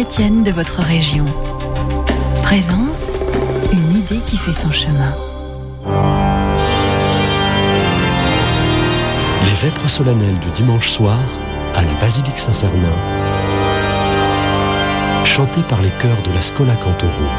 chrétienne de votre région. Présence, une idée qui fait son chemin. Les vêpres solennelles du dimanche soir à la basilique Saint-Sernin, chantées par les chœurs de la Schola Cantorum.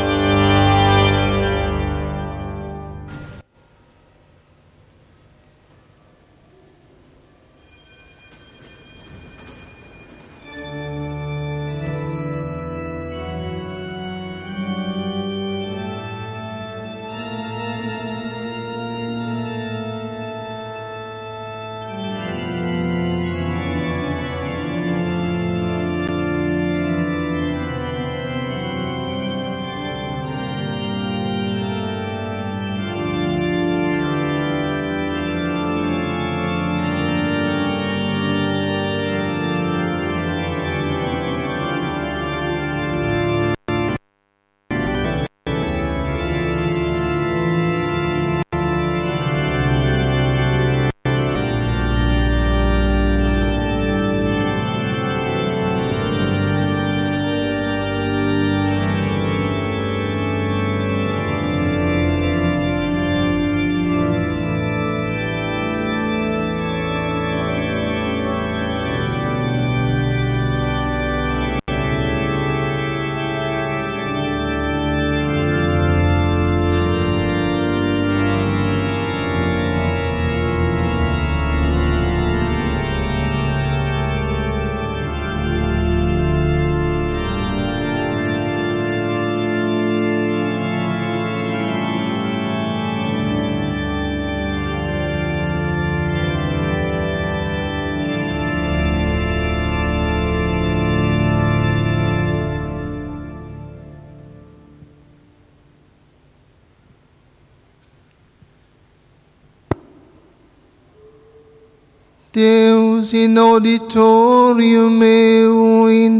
Deus in auditorium meu in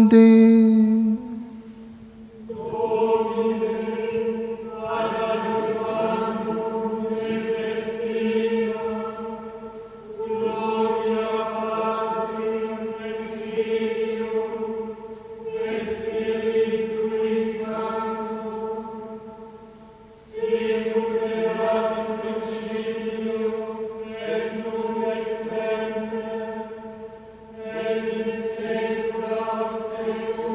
donde Et in secula secula.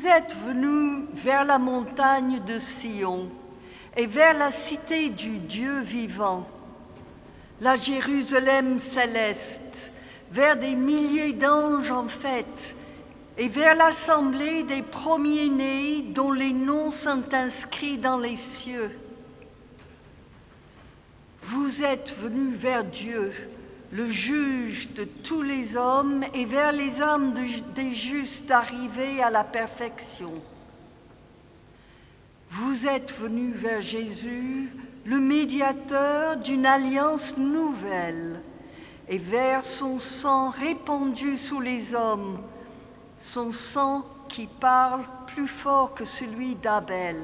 Vous êtes venus vers la montagne de Sion et vers la cité du Dieu vivant, la Jérusalem céleste, vers des milliers d'anges en fête, et vers l'assemblée des premiers-nés dont les noms sont inscrits dans les cieux. Vous êtes venus vers Dieu, le juge de tous les hommes, et vers les âmes des justes arrivés à la perfection. Vous êtes venus vers Jésus, le médiateur d'une alliance nouvelle, et vers son sang répandu sous les hommes, son sang qui parle plus fort que celui d'Abel.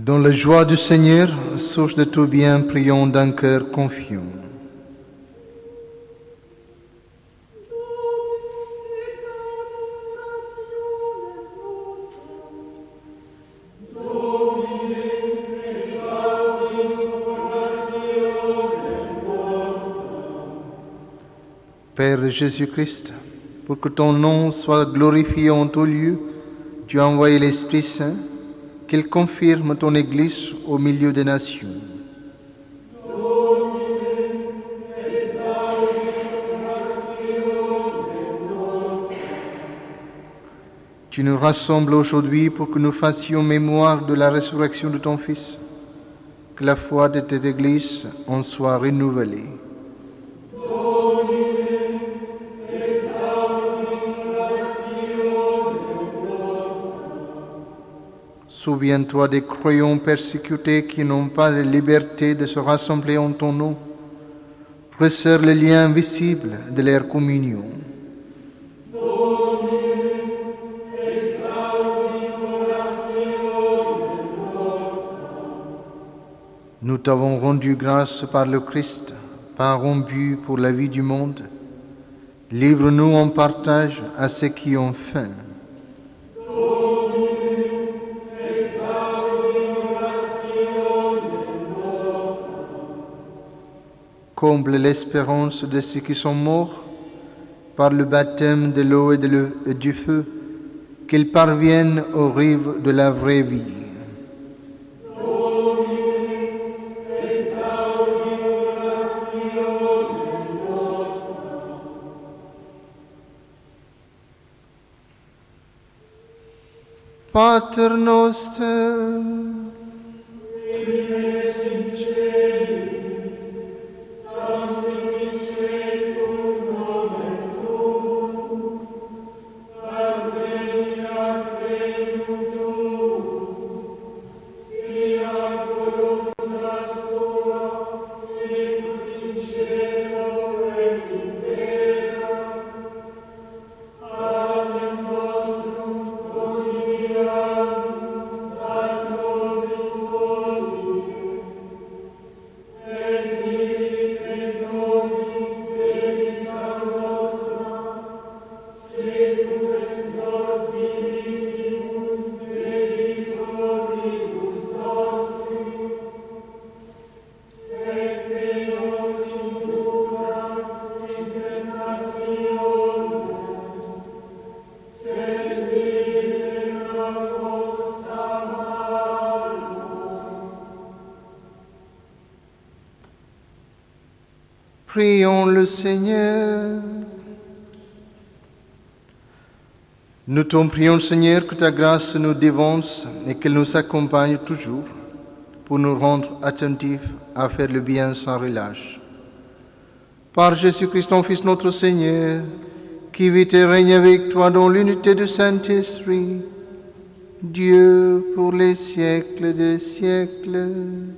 Dans la joie du Seigneur, source de tout bien, prions d'un cœur confiant. Père de Jésus-Christ, pour que ton nom soit glorifié en tout lieu, tu as envoyé l'Esprit Saint, qu'il confirme ton Église au milieu des nations. Tu nous rassembles aujourd'hui pour que nous fassions mémoire de la résurrection de ton Fils, que la foi de cette Église en soit renouvelée. Souviens-toi des croyants persécutés qui n'ont pas la liberté de se rassembler en ton nom. Resserre le lien invisible de leur communion. Nous t'avons rendu grâce par le Christ, par un but pour la vie du monde. Livre-nous en partage à ceux qui ont faim. Comble l'espérance de ceux qui sont morts par le baptême de l'eau et du feu, qu'ils parviennent aux rives de la vraie vie. Pater noster, prions le Seigneur. Nous t'en prions, Seigneur, que ta grâce nous dévance et qu'elle nous accompagne toujours pour nous rendre attentifs à faire le bien sans relâche. Par Jésus-Christ, ton Fils, notre Seigneur, qui vit et règne avec toi dans l'unité du Saint-Esprit, Dieu pour les siècles des siècles.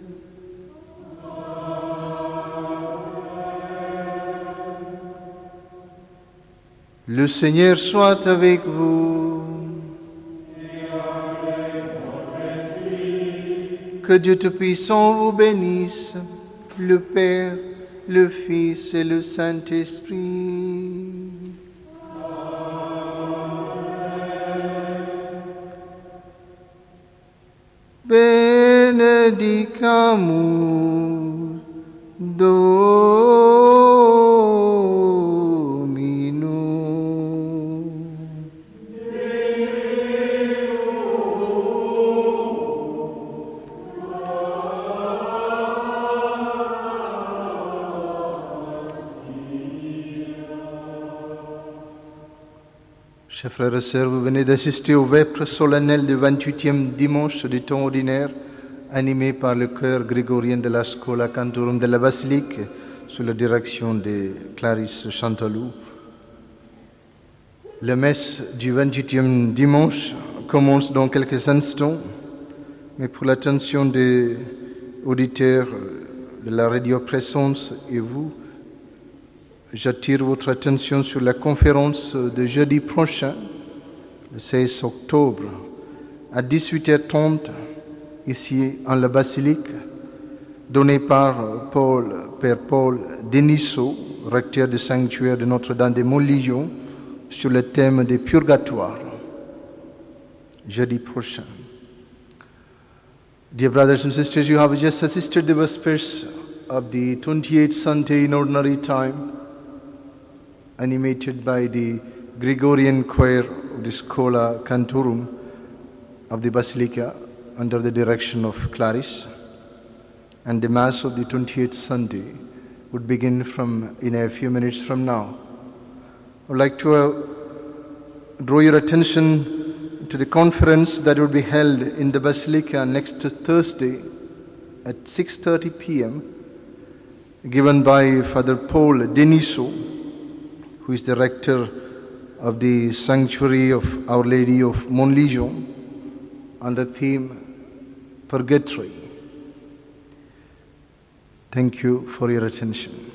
Le Seigneur soit avec vous. Et avec votre esprit. Que Dieu Tout-Puissant vous bénisse, le Père, le Fils et le Saint-Esprit. Benedicamus Chers frères et sœurs, vous venez d'assister au vêpres solennel du 28e dimanche du temps ordinaire, animé par le chœur grégorien de la Schola Cantorum de la Basilique, sous la direction de Clarisse Chantalou. La messe du 28e dimanche commence dans quelques instants, mais pour l'attention des auditeurs de la Radio Présence et vous, j'attire votre attention sur la conférence de jeudi prochain, le 16 octobre, à 18h30, ici en la basilique, donnée par Père Paul Denisot, recteur du sanctuaire de Notre-Dame de Montlégion, sur le thème des purgatoires, jeudi prochain. Dear brothers and sisters, you have just assisted the Vespers of the 28th Sunday in Ordinary Time, animated by the Gregorian choir of the Schola Cantorum of the Basilica under the direction of Clarice. And the Mass of the 28th Sunday would begin in a few minutes from now. I would like to draw your attention to the conference that will be held in the Basilica next Thursday at 6:30 p.m., given by Father Paul Denisot, who is the rector of the Sanctuary of Our Lady of Montlégion, on the theme Purgatory. Thank you for your attention.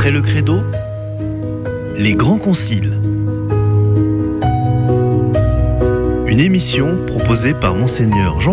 Après le credo, les grands conciles. Une émission proposée par Monseigneur Jean